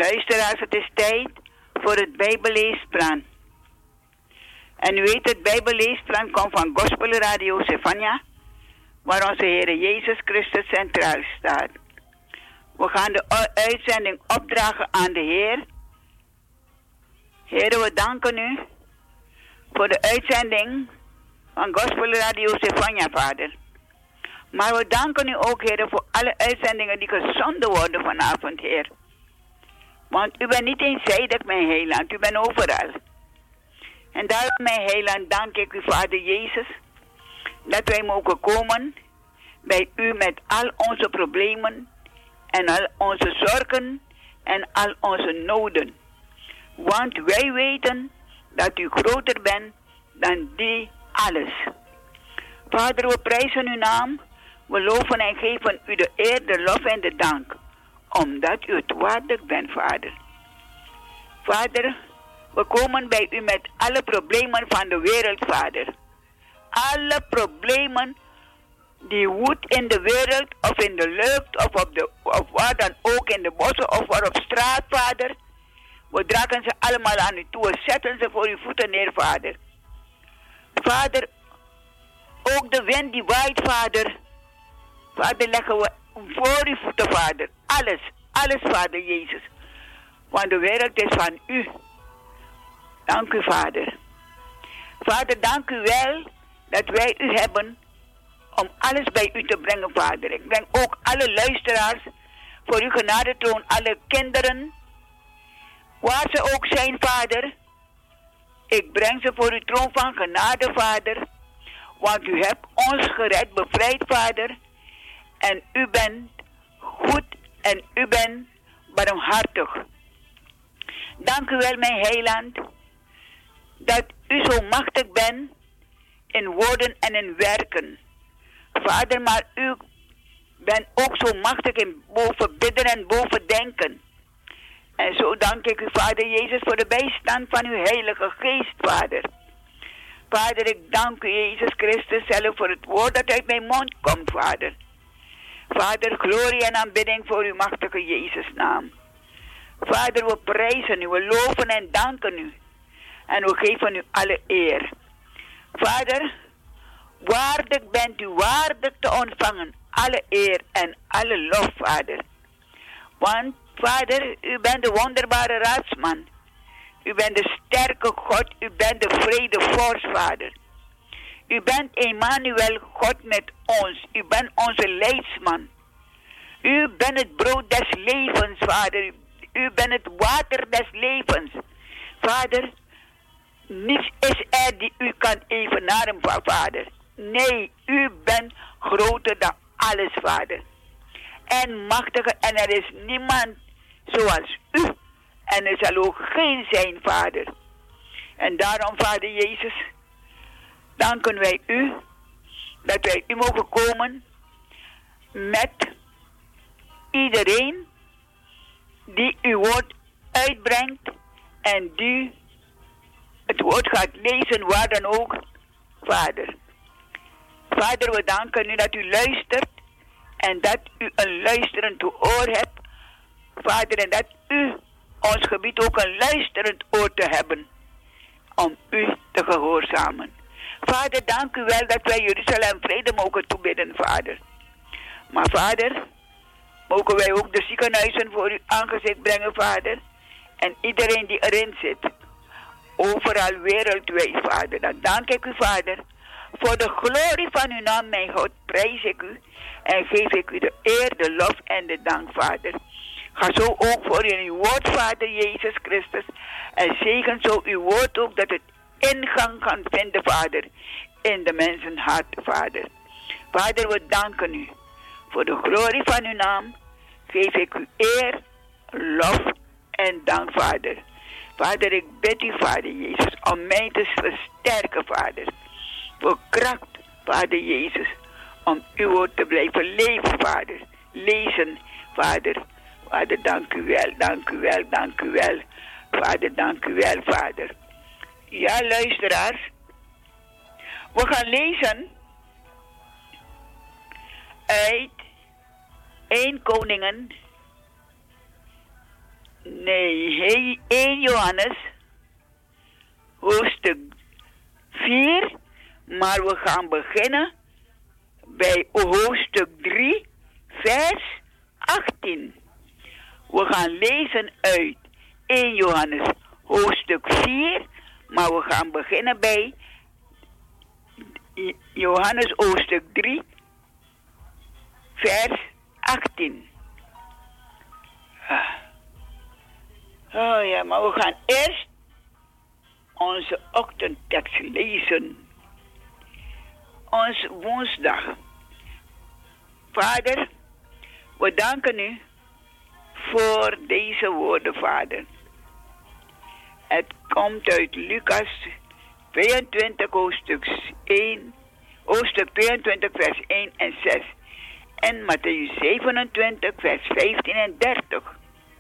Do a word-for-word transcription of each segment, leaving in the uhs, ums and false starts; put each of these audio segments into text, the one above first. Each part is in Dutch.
Luisteraars, het is tijd voor het Bijbelleesplan. En u weet, het Bijbelleesplan komt van Gospel Radio Stefania, waar onze Heer Jezus Christus centraal staat. We gaan de uitzending opdragen aan de Heer. Heer, we danken u voor de uitzending van Gospel Radio Stefania, Vader. Maar we danken u ook, Heer, voor alle uitzendingen die gezonden worden vanavond, Heer. Want u bent niet eenzijdig, mijn heiland, u bent overal. En daarom, mijn heiland, dank ik u, Vader Jezus, dat wij mogen komen bij u met al onze problemen en al onze zorgen en al onze noden. Want wij weten dat u groter bent dan die alles. Vader, we prijzen uw naam, we loven en geven u de eer, de lof en de dank, omdat u het waardig bent, Vader. Vader, we komen bij u met alle problemen van de wereld, Vader. Alle problemen die woedt in de wereld, of in de lucht, of, op de, of waar dan ook, in de bossen of waar op straat, Vader. We dragen ze allemaal aan u toe, we zetten ze voor uw voeten neer, Vader. Vader, ook de wind die waait, Vader. Vader, leggen we voor uw voeten, Vader. Alles, alles, Vader Jezus. Want de wereld is van u. Dank u, Vader. Vader, dank u wel dat wij u hebben om alles bij u te brengen, Vader. Ik breng ook alle luisteraars voor uw genadetroon, alle kinderen, waar ze ook zijn, Vader. Ik breng ze voor uw troon van genade, Vader. Want u hebt ons gered, bevrijd, Vader. En u bent goed en u bent barmhartig. Dank u wel, mijn heiland, dat u zo machtig bent in woorden en in werken. Vader, maar u bent ook zo machtig in boven bidden en boven denken. En zo dank ik u, Vader Jezus, voor de bijstand van uw Heilige Geest, Vader. Vader, ik dank u, Jezus Christus, zelf voor het woord dat uit mijn mond komt, Vader. Vader, glorie en aanbidding voor uw machtige Jezus' naam. Vader, we prijzen u, we loven en danken u. En we geven u alle eer. Vader, waardig bent u, waardig te ontvangen. Alle eer en alle lof, Vader. Want, Vader, u bent de wonderbare raadsman. U bent de sterke God, u bent de vredevorst, Vader. U bent Emmanuel, God met ons. U bent onze leidsman. U bent het brood des levens, Vader. U bent het water des levens. Vader, niets is er die u kan evenaren, Vader. Nee, u bent groter dan alles, Vader. En machtiger, en er is niemand zoals u. En er zal ook geen zijn, Vader. En daarom, Vader Jezus, danken wij u dat wij u mogen komen met iedereen die uw woord uitbrengt en die het woord gaat lezen waar dan ook, Vader. Vader, we danken u dat u luistert en dat u een luisterend oor hebt, Vader, en dat u ons gebied ook een luisterend oor te hebben om u te gehoorzamen. Vader, dank u wel dat wij Jeruzalem vrede mogen toebidden, Vader. Maar Vader, mogen wij ook de ziekenhuizen voor uw aangezicht brengen, Vader. En iedereen die erin zit. Overal wereldwijd, Vader. Dan dank ik u, Vader. Voor de glorie van uw naam, mijn God, prijs ik u. En geef ik u de eer, de lof en de dank, Vader. Ga zo ook voor in uw woord, Vader Jezus Christus. En zegen zo uw woord ook, dat het ingang kan vinden, Vader. In de mensen hart, Vader. Vader, we danken u. Voor de glorie van uw naam geef ik u eer, lof en dank, Vader. Vader, ik bid u, Vader Jezus, om mij te versterken, Vader. Voor kracht, Vader Jezus, om uw woord te blijven leven, Vader. Lezen, Vader. Vader, dank u wel, dank u wel, dank u wel. Vader, dank u wel, Vader. Ja, luisteraars. We gaan lezen uit Eerste Koningen, Nee, één Johannes, hoofdstuk vier, maar we gaan beginnen bij hoofdstuk drie, vers achttien. We gaan lezen uit één Johannes, hoofdstuk vier, maar we gaan beginnen bij Johannes, hoofdstuk drie, vers achttien. Oh ja, maar we gaan eerst onze ochtendtekst lezen. Ons woensdag. Vader, we danken u voor deze woorden, Vader. Het komt uit Lucas tweeëntwintig, hoofdstuk één, hoofdstuk tweeëntwintig, vers één en zes. En Mattheüs zevenentwintig, vers vijftien en dertig.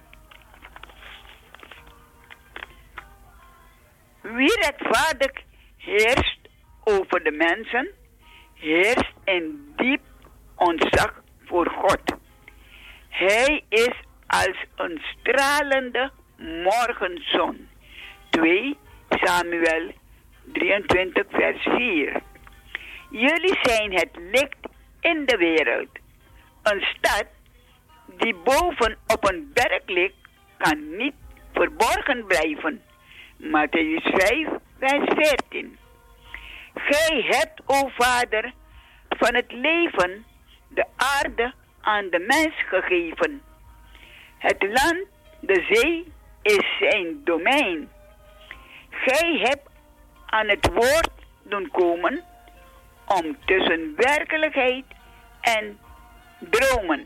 Wie rechtvaardig heerst over de mensen, heerst in diep ontzag voor God. Hij is als een stralende morgenzon. twee Samuel drieëntwintig, vers vier. Jullie zijn het licht in de wereld. Een stad die boven op een berg ligt, kan niet verborgen blijven. Mattheüs vijf, vers veertien. Gij hebt, o Vader, van het leven de aarde aan de mens gegeven. Het land, de zee, is zijn domein. Gij hebt aan het woord doen komen om tussen werkelijkheid en dromen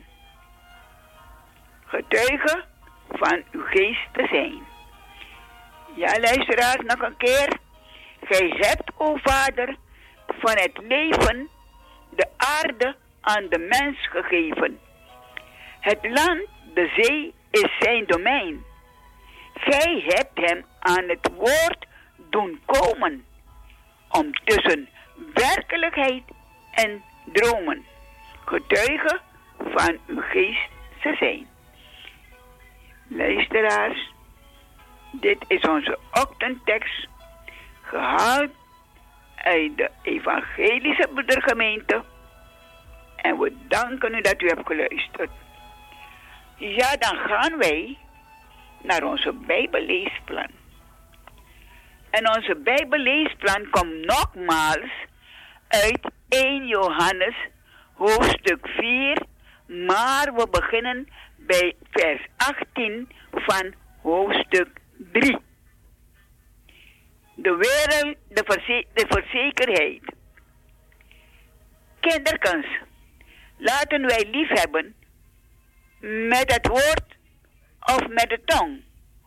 getuige van uw geest te zijn. Ja, luisteraars, nog een keer. Gij hebt, o Vader, van het leven de aarde aan de mens gegeven. Het land, de zee, is zijn domein. Gij hebt hem aan het woord doen komen om tussen werkelijkheid en dromen getuige van uw geest te zijn. Luisteraars, dit is onze ochtendtekst, gehaald uit de Evangelische Broedergemeente. En we danken u dat u hebt geluisterd. Ja, dan gaan wij naar onze Bijbelleesplan. En onze Bijbelleesplan komt nogmaals uit één Johannes, hoofdstuk vier, maar we beginnen bij vers achttien van hoofdstuk drie. De wereld, de, verze- de verzekerheid. Kinderkens, laten wij lief hebben met het woord of met de tong.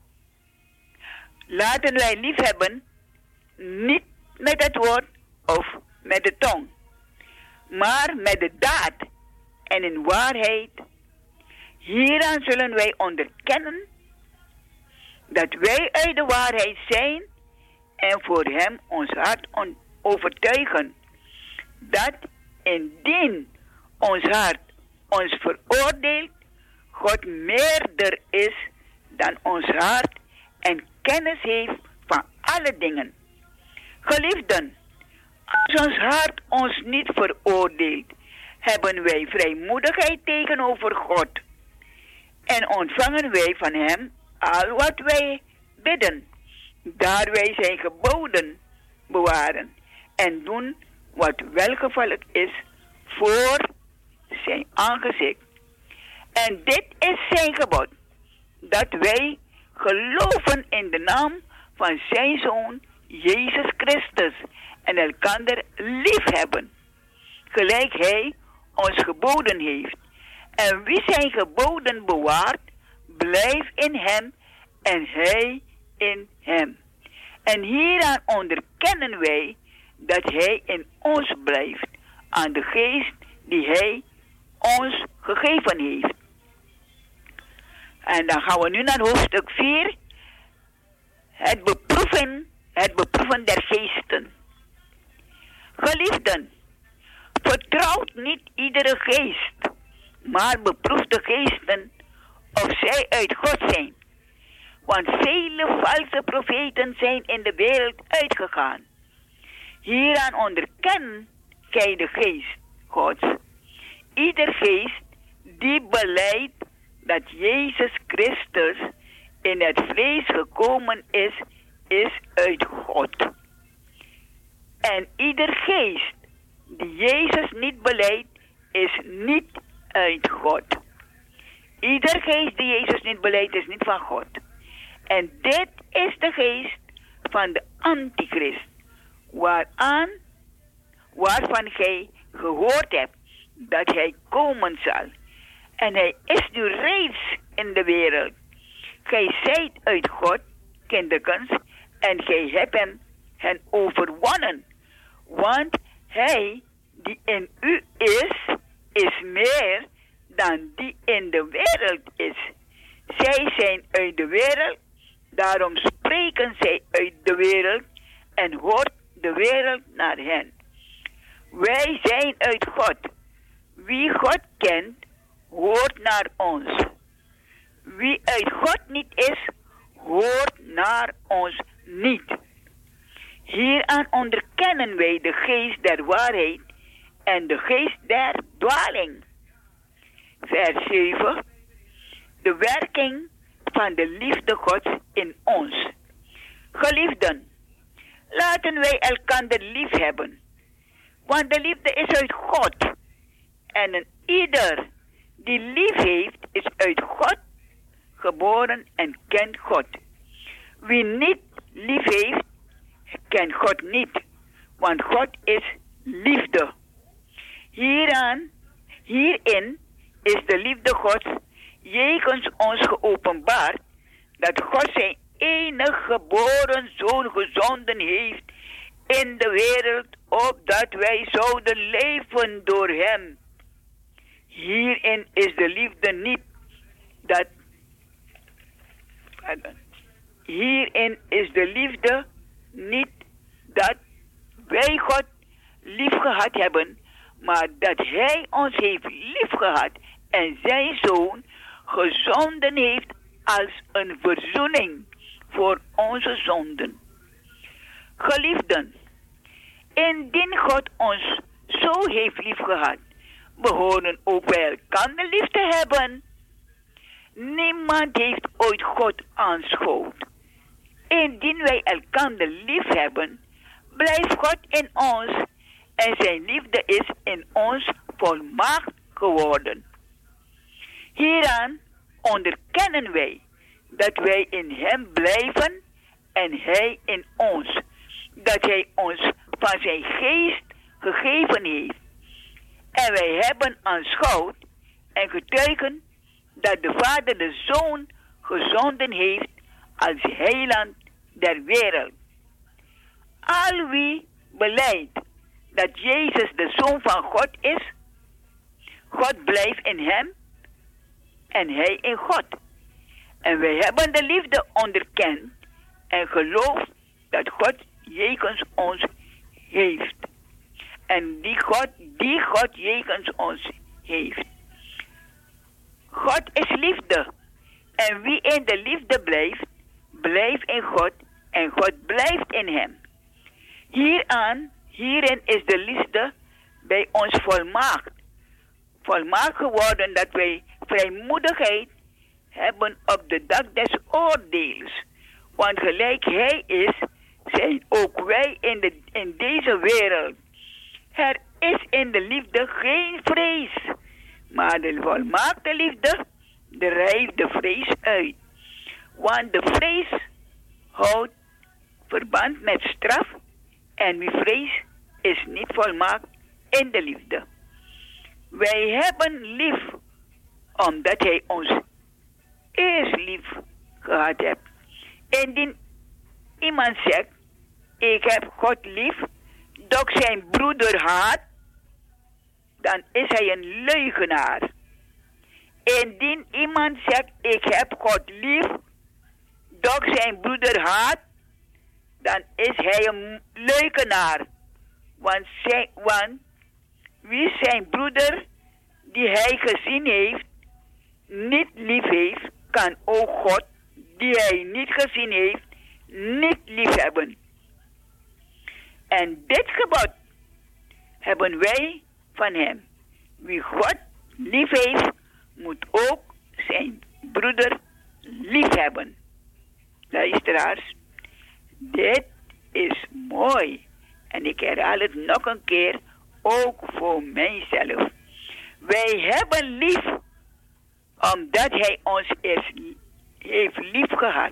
Laten wij lief hebben niet met het woord of met de tong, maar met de daad en in waarheid. Hieraan zullen wij onderkennen dat wij uit de waarheid zijn en voor hem ons hart on- overtuigen. Dat indien ons hart ons veroordeelt, God meerder is dan ons hart en kennis heeft van alle dingen. Geliefden, als ons hart ons niet veroordeelt, hebben wij vrijmoedigheid tegenover God en ontvangen wij van hem al wat wij bidden, daar wij zijn geboden bewaren en doen wat welgevallig is voor zijn aangezicht. En dit is zijn gebod, dat wij geloven in de naam van zijn Zoon Jezus Christus en elkander lief hebben, gelijk hij ons geboden heeft. En wie zijn geboden bewaart, blijft in hem en hij in hem. En hieraan onderkennen wij dat hij in ons blijft, aan de geest die hij ons gegeven heeft. En dan gaan we nu naar hoofdstuk vier. Het beproeven, het beproeven der geesten. Geliefden, vertrouwt niet iedere geest, maar beproef de geesten of zij uit God zijn. Want vele valse profeten zijn in de wereld uitgegaan. Hieraan onderkennen gij de geest Gods. Ieder geest die belijdt dat Jezus Christus in het vlees gekomen is, is uit God. En ieder geest die Jezus niet belijdt, is niet uit God. Ieder geest die Jezus niet belijdt, is niet van God. En dit is de geest van de antichrist, waaraan, waarvan gij gehoord hebt dat hij komen zal. En hij is nu reeds in de wereld. Gij zijt uit God, kinderkens, en gij hebt hem hen overwonnen. Want hij die in u is, is meer dan die in de wereld is. Zij zijn uit de wereld, daarom spreken zij uit de wereld en hoort de wereld naar hen. Wij zijn uit God. Wie God kent, hoort naar ons. Wie uit God niet is, hoort naar ons niet. Hieraan onderkennen wij de geest der waarheid en de geest der dwaling. Vers zeven. De werking van de liefde Gods in ons. Geliefden, laten wij elkander lief hebben. Want de liefde is uit God. En een ieder die lief heeft, is uit God geboren en kent God. Wie niet lief heeft, kent God niet. Want God is liefde. Hieraan, hierin is de liefde Gods jegens ons geopenbaard, dat God zijn enige geboren zoon gezonden heeft in de wereld, opdat wij zouden leven door hem. Hierin is de liefde niet dat... Pardon. Hierin is de liefde niet dat wij God lief gehad hebben, maar dat hij ons heeft lief gehad en zijn zoon gezonden heeft als een verzoening voor onze zonden. Geliefden, indien God ons zo heeft lief gehad, behoren ook wij elkander lief te hebben. Niemand heeft ooit God aanschouwd. Indien wij elkander lief hebben, blijft God in ons en zijn liefde is in ons volmaakt geworden. Hieraan onderkennen wij dat wij in hem blijven en hij in ons. Dat hij ons van zijn geest gegeven heeft. En wij hebben aanschouwd en getuigen dat de Vader de Zoon gezonden heeft als heiland der wereld. Al wie belijdt dat Jezus de Zoon van God is, God blijft in hem en hij in God. En wij hebben de liefde onderkend en geloofd dat God jegens ons heeft. En die God, die God jegens ons heeft. God is liefde. En wie in de liefde blijft, blijft in God en God blijft in hem. Hieraan, hierin is de liefde bij ons volmaakt. Volmaakt geworden dat wij vrijmoedigheid hebben op de dag des oordeels. Want gelijk hij is, zijn ook wij in, de, in deze wereld. Er is in de liefde geen vrees, maar de volmaakte liefde drijft de vrees uit. Want de vrees houdt verband met straf en wie vrees is niet volmaakt in de liefde. Wij hebben lief, omdat hij ons eerst lief gehad heeft. Indien iemand zegt, ik heb God lief, doch zijn broeder haat, dan is hij een leugenaar. Indien iemand zegt, ik heb God lief, doch zijn broeder haat, dan is hij een leugenaar. Want, zijn, want wie zijn broeder, die hij gezien heeft, niet lief heeft, kan ook God, die hij niet gezien heeft, niet liefhebben. En dit gebod hebben wij van hem. Wie God lief heeft, moet ook zijn broeder liefhebben. Luisteraars, dit is mooi. En ik herhaal het nog een keer, ook voor mijzelf. Wij hebben lief, omdat hij ons is, heeft lief gehad.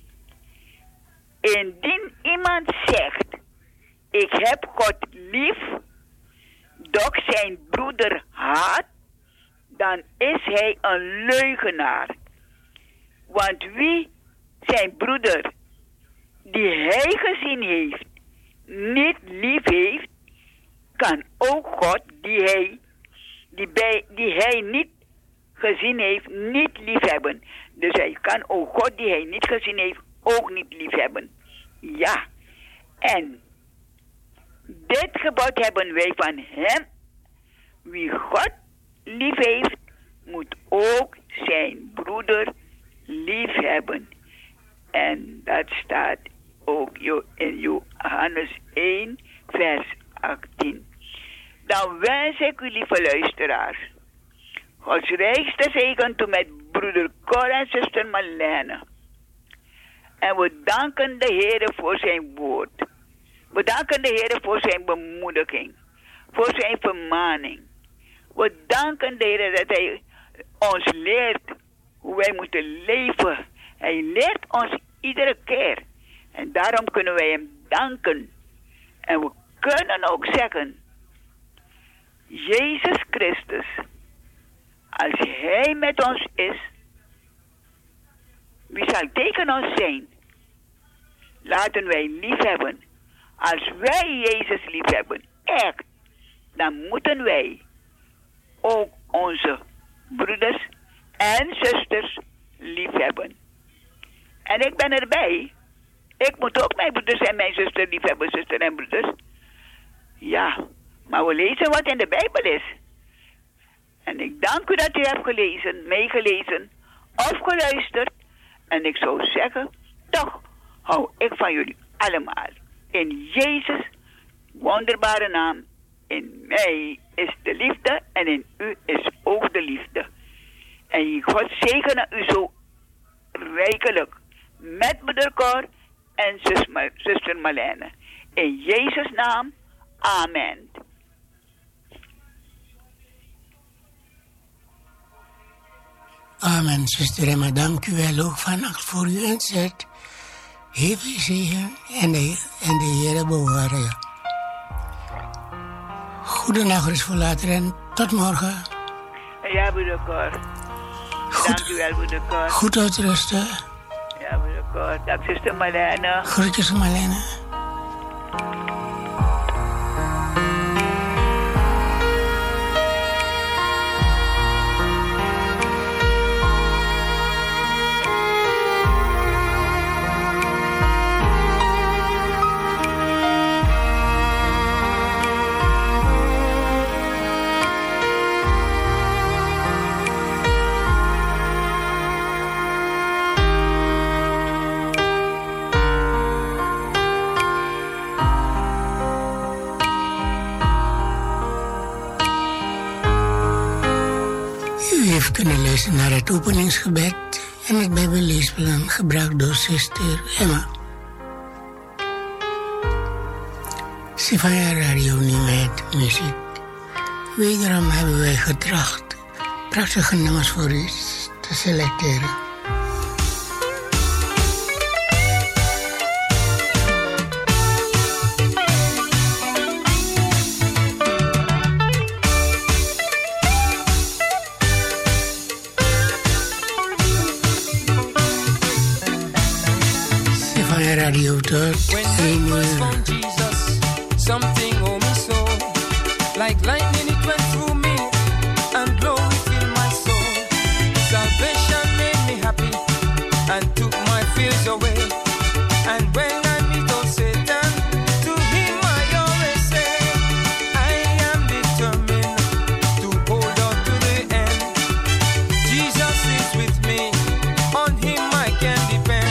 Indien iemand zegt, ik heb God lief, doch zijn broeder haat, dan is hij een leugenaar. Want wie zijn broeder, die hij gezien heeft, niet lief heeft, kan ook God, die hij, die bij, die hij niet gezien heeft, niet lief hebben. Dus hij kan ook God, die hij niet gezien heeft, ook niet lief hebben. Ja. En dit gebod hebben wij van hem. Wie God lief heeft, moet ook zijn broeder lief hebben. En dat staat ook in Johannes één, vers achttien. Dan wens ik u, lieve luisteraars, Gods rijkste zegen toe met broeder Cor en zuster Marlene. En we danken de Heer voor zijn woord. We danken de Heer voor zijn bemoediging, voor zijn vermaning. We danken de Heer dat hij ons leert hoe wij moeten leven. Hij leert ons iedere keer. En daarom kunnen wij hem danken. En we kunnen ook zeggen, Jezus Christus, als hij met ons is, wie zal tegen ons zijn? Laten wij lief hebben. Als wij Jezus lief hebben, echt, dan moeten wij ook onze broeders en zusters lief hebben. En ik ben erbij. Ik moet ook mijn broeders en mijn zusters lief hebben, zusters en broeders. Ja, maar we lezen wat in de Bijbel is. En ik dank u dat u hebt gelezen, meegelezen of geluisterd. En ik zou zeggen, toch hou ik van jullie allemaal. In Jezus' wonderbare naam. In mij is de liefde en in u is ook de liefde. En God zegene u zo rijkelijk met broeder Cor en zus, zuster Marlene. In Jezus' naam, amen. Amen, zuster Emma. Dank u wel ook vannacht voor uw inzet. Heel veel zegen en de, en de Heer bewaren. Goedenacht, is voor later en tot morgen. Ja, broeder Cor. Goed, dank u wel, broeder Cor. Goed uitrusten. Ja, broeder Cor. Dank zuster Marlene. Groetjes, Marlene. Kunnen luisteren naar het openingsgebed en het Bijbelleesplan gebruikt door zuster Emma. Sivaya Radio nu met muziek. Wederom hebben wij getracht prachtige nummers voor u te selecteren. Radio tot één uur. Something on me soul, like lightning it went through me, and glory filled my soul. Salvation made me happy, and took my fears away. And when I meet old Satan, to him I always say, I am determined to hold on to the end. Jesus is with me, on him I can depend.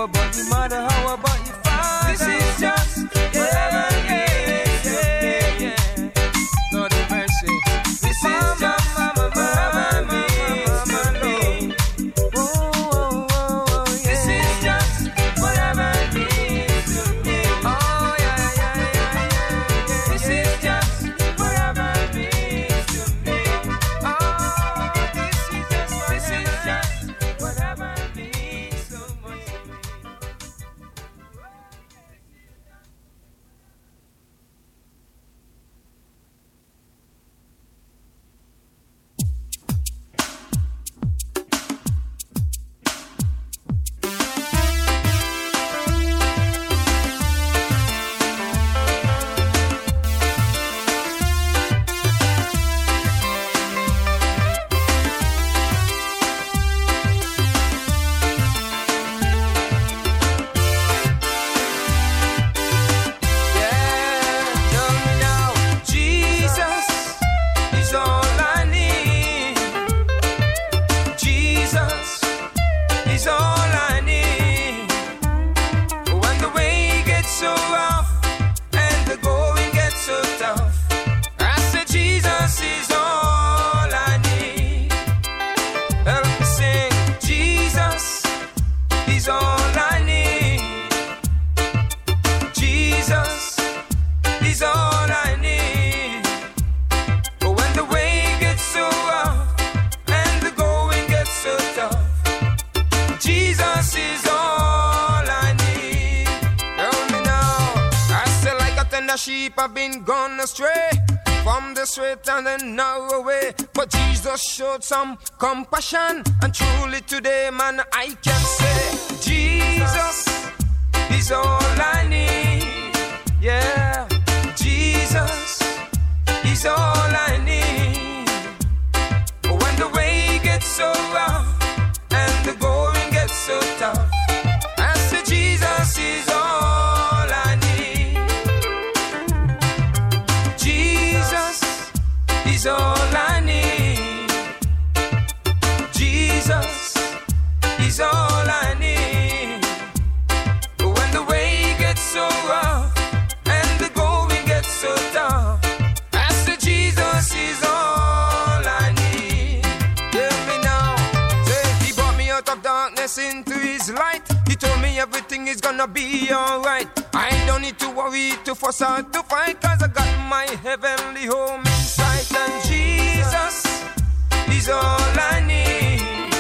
about your mother? How about your father? This is just whatever it is. Yeah, yeah. Lord have mercy. This is just whatever it is to me. Oh, oh, oh, oh, yeah. This is just whatever it is to me. Oh, yeah, yeah, yeah, yeah. This is just whatever it is to me. Oh, this is just, this is just whatever it means so much to me. Sheep have been gone astray from the straight and the narrow way, but Jesus showed some compassion, and truly today, man, I can say Jesus is all I need. Yeah, Jesus is all I need. But when the way gets so rough and the going gets so tough, I say Jesus is all I need. He's all I need. Jesus, He's all I need. But when the way gets so rough and the going gets so tough, I say Jesus is all I need. Hear me now. Say He brought me out of darkness into His light. He told me everything is gonna be alright. I don't need to worry, to fuss or to fight, cause I got my heavenly home in sight. And Jesus is all I need.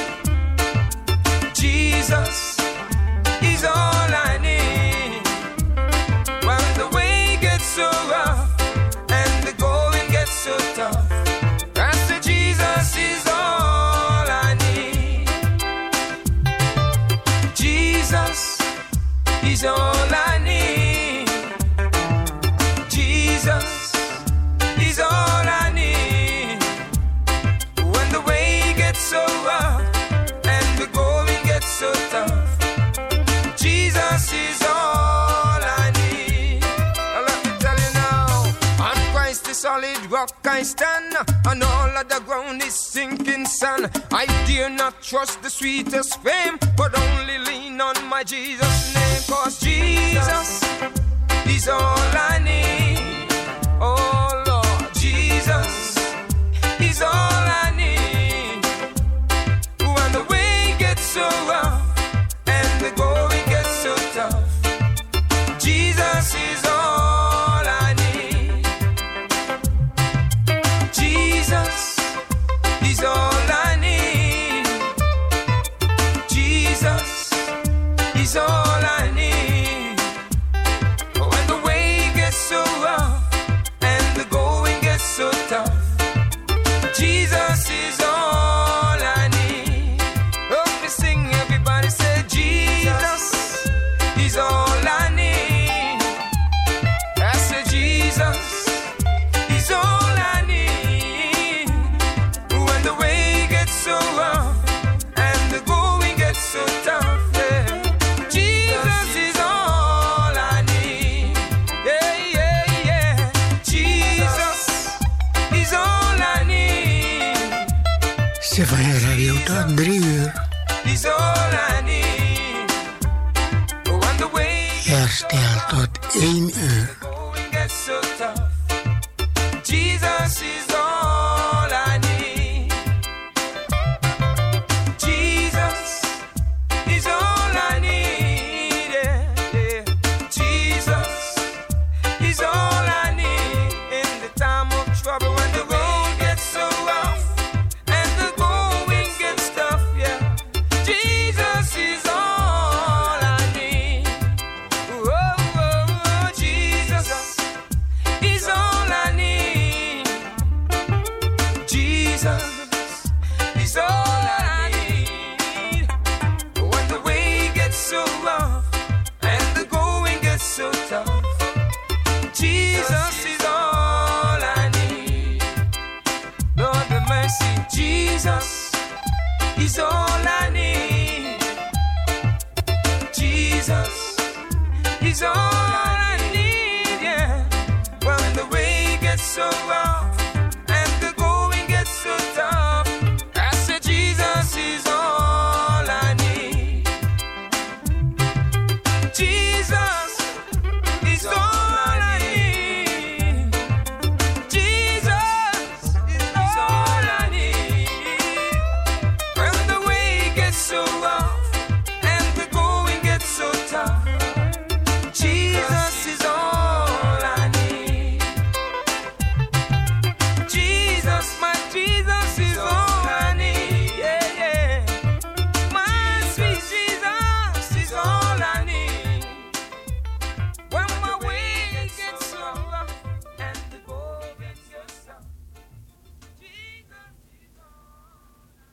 Jesus is all I need. When the way gets so rough and the going gets so tough, I say Jesus is all I need. Jesus is all I need. Jesus is all I need. When the way gets so rough and the going gets so tough, Jesus is all I need. Now let me tell you now, on Christ the solid rock I stand, and all of the ground is sinking sand. I dare not trust the sweetest fame, but only lean on my Jesus' name, cause Jesus is all I need. Oh Lord, Jesus is all I need. When the way gets so rough and the going gets so tough, Jesus is all I need. Jesus is all I need. Jesus is all I need. When the way gets so rough and the going gets so tough, Jesus is all I need. Help me sing, everybody say Jesus is all I need. I say Jesus is all I need. When the way gets so rough and the going gets so tough, yeah, Jesus is all I need. Yeah, yeah, yeah. Jesus is all I need. Stefania Radio tot drie uur. Is all I need. gestel tot één uur. Jesus is all I need. Jesus is all I need. Yeah, yeah. Jesus is all I need in the time of trouble when the road gets so rough and the going gets tough. Yeah, Jesus is all I need. Oh, oh, oh, Jesus is all I need. Jesus is all I need. When the way gets so rough and the going gets so tough, Jesus is all I need. Lord have mercy, Jesus is all I need. Jesus is all I need, yeah. When the way gets so rough and the going gets so tough, I said Jesus is all I need. Jesus is all I need. Jesus is all I need. When the way gets so rough and the going gets so tough, Jesus is all I need. Jesus, my Jesus is all I need. Yeah, yeah. My sweet Jesus is all I need. When my way gets so rough and the going gets tough, Jesus is all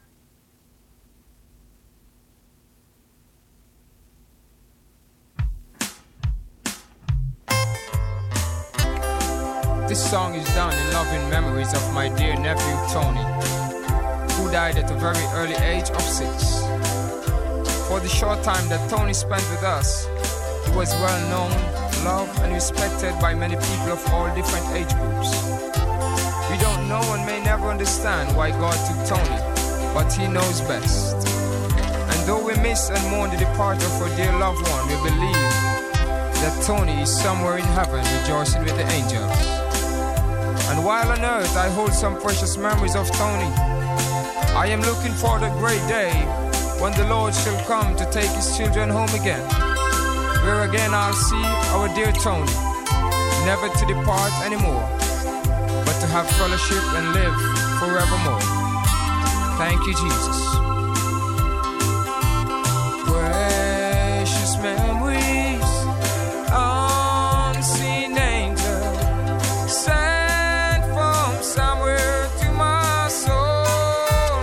I need. This song is done in loving memories of my dear nephew Tony, who died at a very early age of six. For the short time that Tony spent with us, he was well known, loved, and respected by many people of all different age groups. We don't know and may never understand why God took Tony, but He knows best. And though we miss and mourn the departure of our dear loved one, we believe that Tony is somewhere in heaven rejoicing with the angels. And while on earth I hold some precious memories of Tony, I am looking for the great day when the Lord shall come to take His children home again, where again I'll see our dear Tony, never to depart anymore, but to have fellowship and live forevermore. Thank you, Jesus. Precious memories, unseen angel, sent from somewhere to my soul.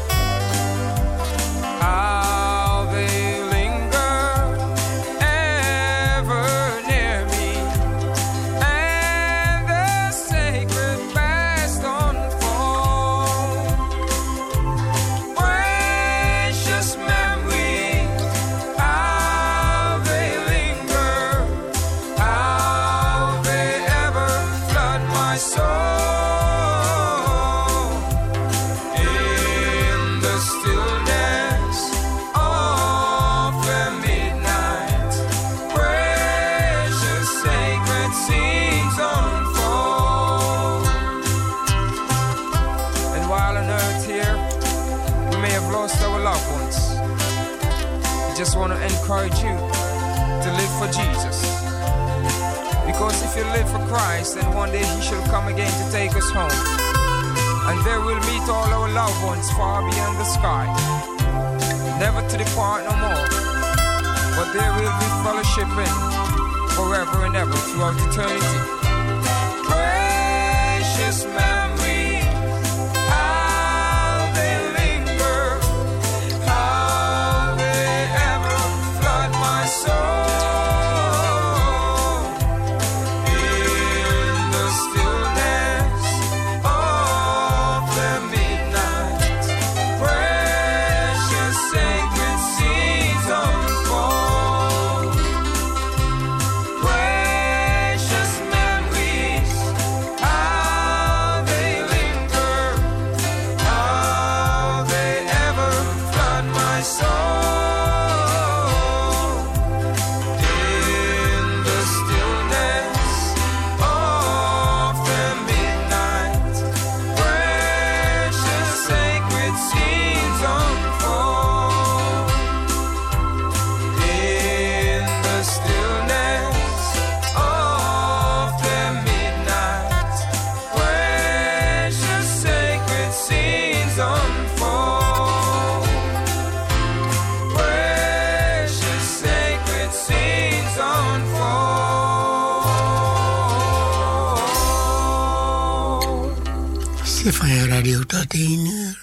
How they linger ever near me, and the sacred past unfold. Precious memories, how they linger, how they ever flood my soul. In the stillness of the midnight, precious sacred scenes unfold. And while on earth here, we may have lost our loved ones, we just want to encourage you to live for Jesus. Because if you live for Christ, then one day He shall come again to take us home. And there we'll meet all our loved ones far beyond the sky, never to depart no more, but there will be fellowshipping forever and ever throughout eternity. Precious memories, how they linger, how they ever flood my soul. In the stillness of the midnight, precious sacred scenes unfold. Precious memories. Stefania Radio tot één uur.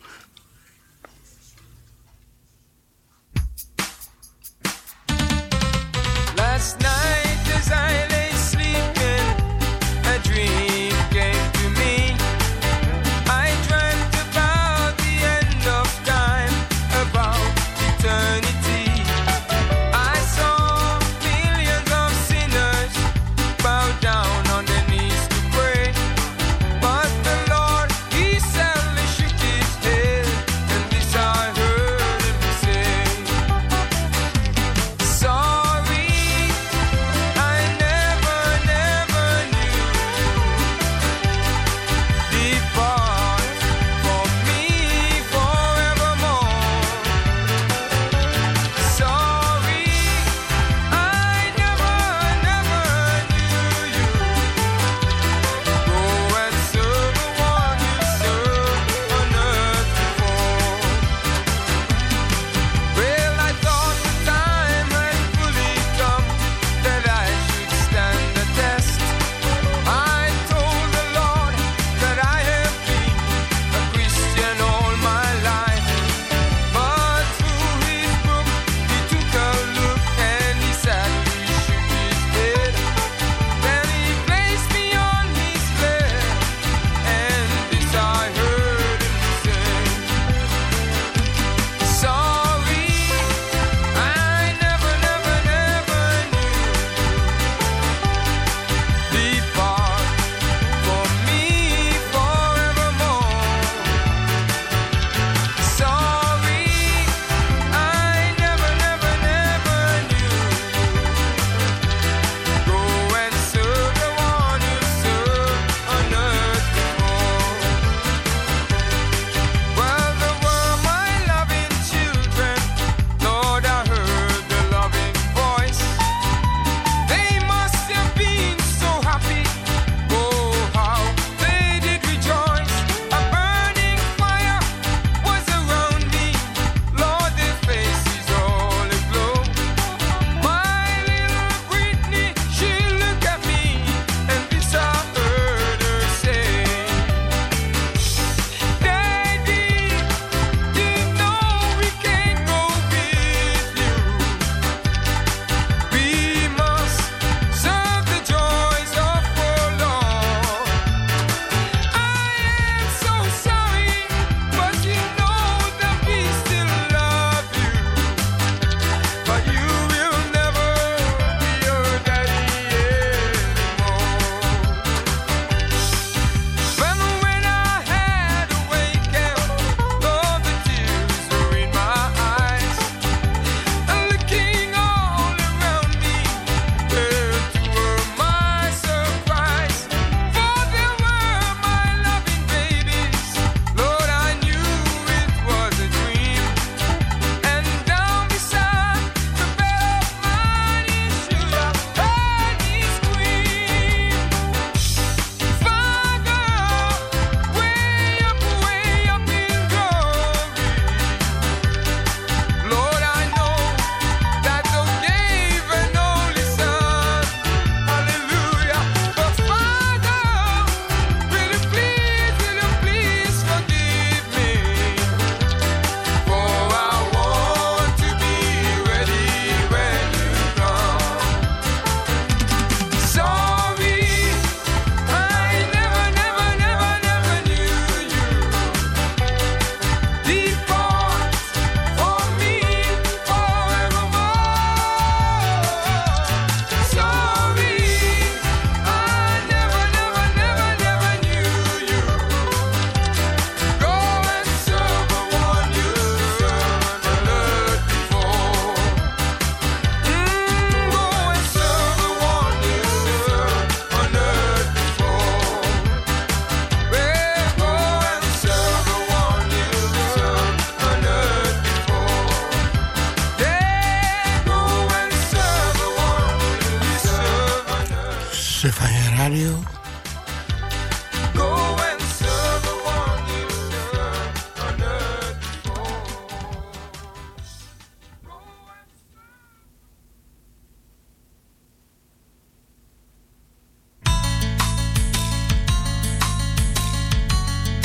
Last night as I lay sleeping, a dream came to me. I dreamt about the end of time, about eternity. I saw millions of sinners bow down on their knees to pray, but the Lord, He sadly shook His head, and this I heard Him say: Sorry, I never, never knew you. Depart from me forevermore. Sorry, I never, never knew you. Go and serve the one you served on earth before. Well, I thought the time had fully come that I should stand the test. I told the Lord that I have been a Christian all my life, but through His book He took a look and He sadly shook His head. Then He placed me on His bed, and this I heard Him say: Sorry, I never, never, never knew you. Depart from me forevermore. Sorry, I never, never, never knew you. Go and serve the one you served on earth before. Well, there were my loving children, Lord, I heard the loving voice. They must have been so happy, oh, how they did rejoice. A burning fire was around me, Lord, their faces all aglow. My little Brittany, she looked at me, and this I heard her say: Daddy, you know we can't go with you. We must serve the joys of our Lord. I am so sorry, but you know that we still love you. But you will never be your daddy anymore. Well, when I had awakened, Lord, the tears were in my eyes. And looking all around me, there were my surprise. For there were my loving babies. Lord, I knew it was a dream. And down beside the bed of mine, Yeshua, heard me scream: Father, way up, way up in glory. Lord, I know that thou gave an only Son, hallelujah. But Father, will you please, will you please forgive me? For I want to be ready when you come. Sorry, I never, never, never, never knew you. Depart from me forevermore. Sorry, I never, never, never, never knew you. Go and serve the one you served on earth before. Mm, go and serve the one you served on earth before. Well, go and serve the one you served on earth before. Yeah, go and serve the one you served on earth. Stefania Radio. Go and serve the one you served on earth before. Go and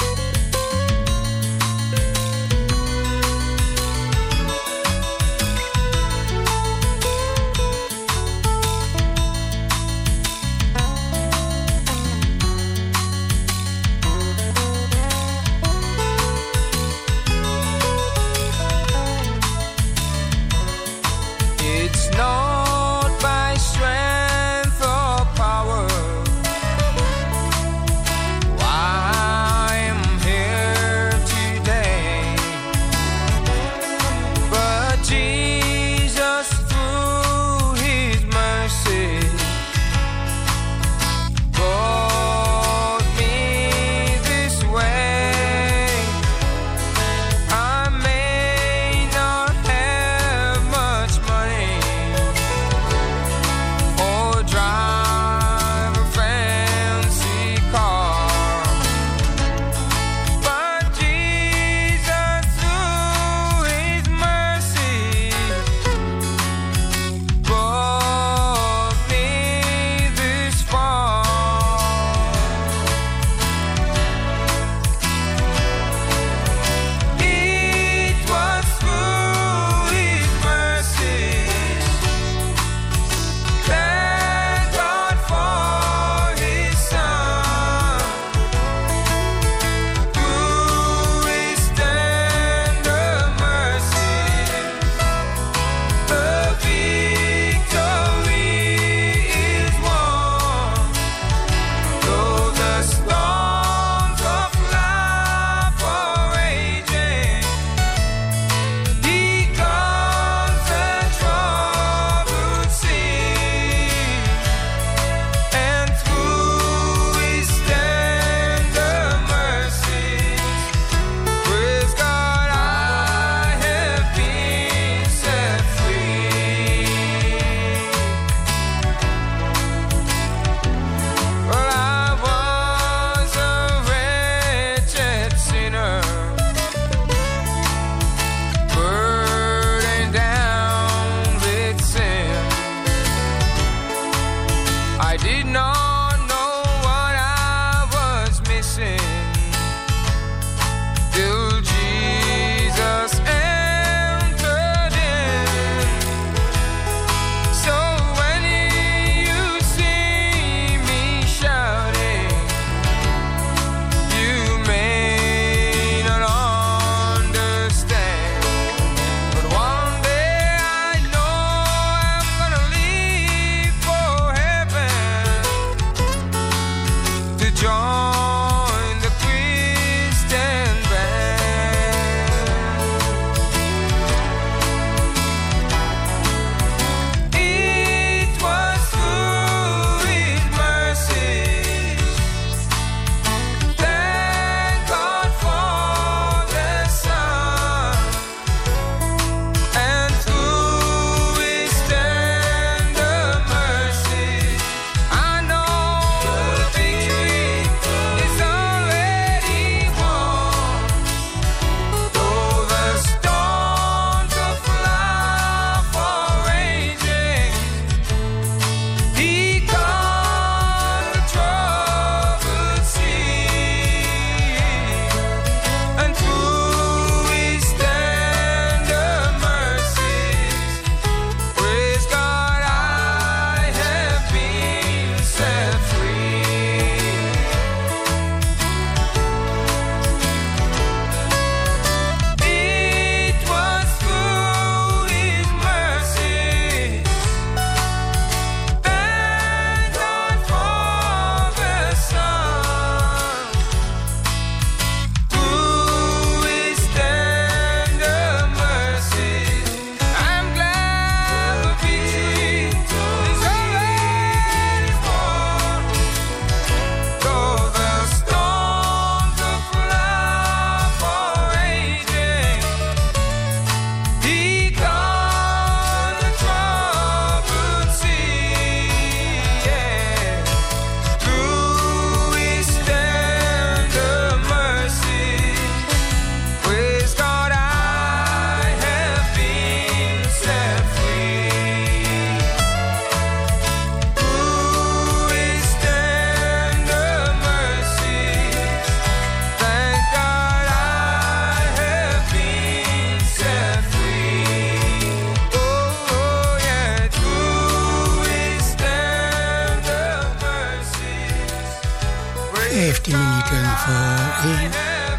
vijftien minuten voor één.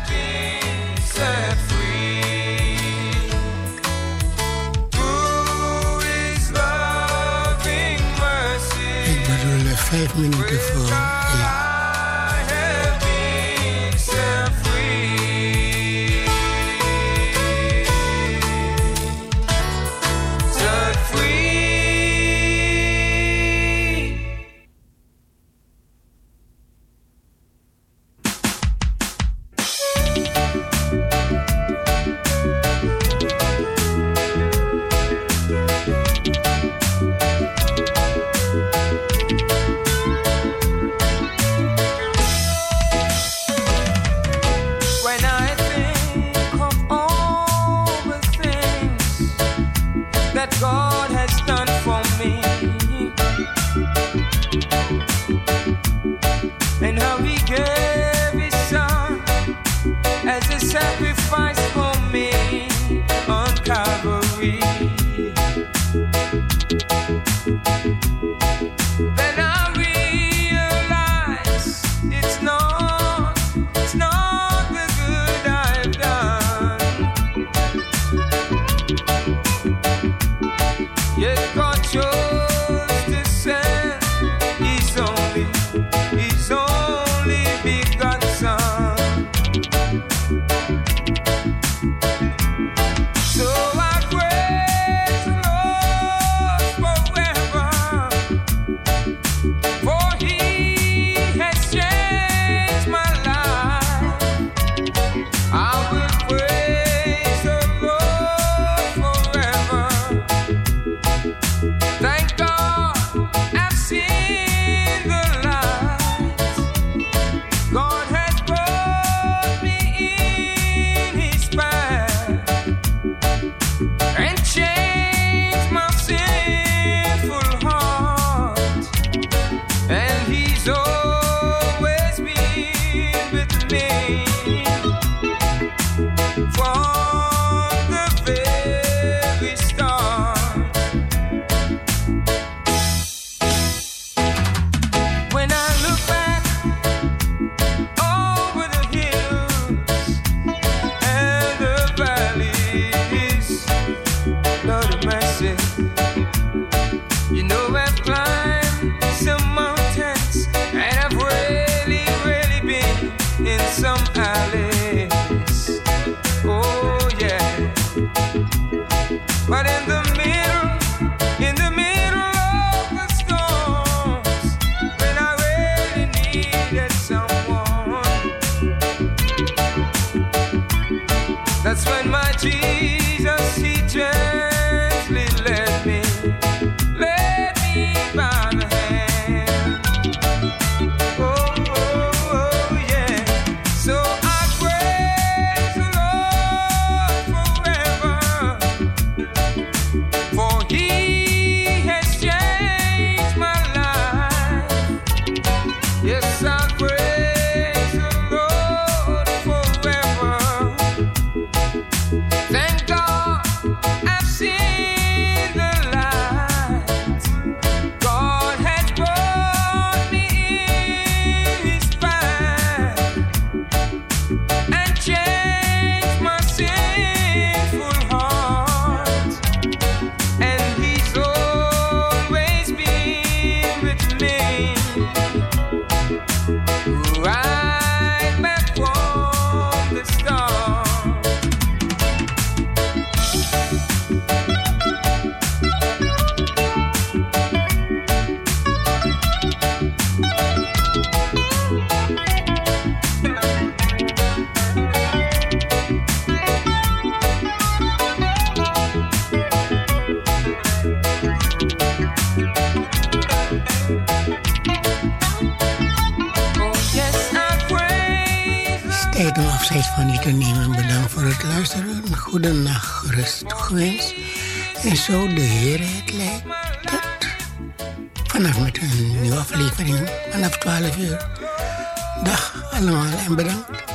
Ik bedoel vijf minuten voor één. Tijd om afscheid van u te nemen. Bedankt voor het luisteren. Een goede nacht gerust toegewenst. En zo de Heer het leidt. Tot vanaf met een nieuwe aflevering vanaf twaalf uur. Dag allemaal en bedankt.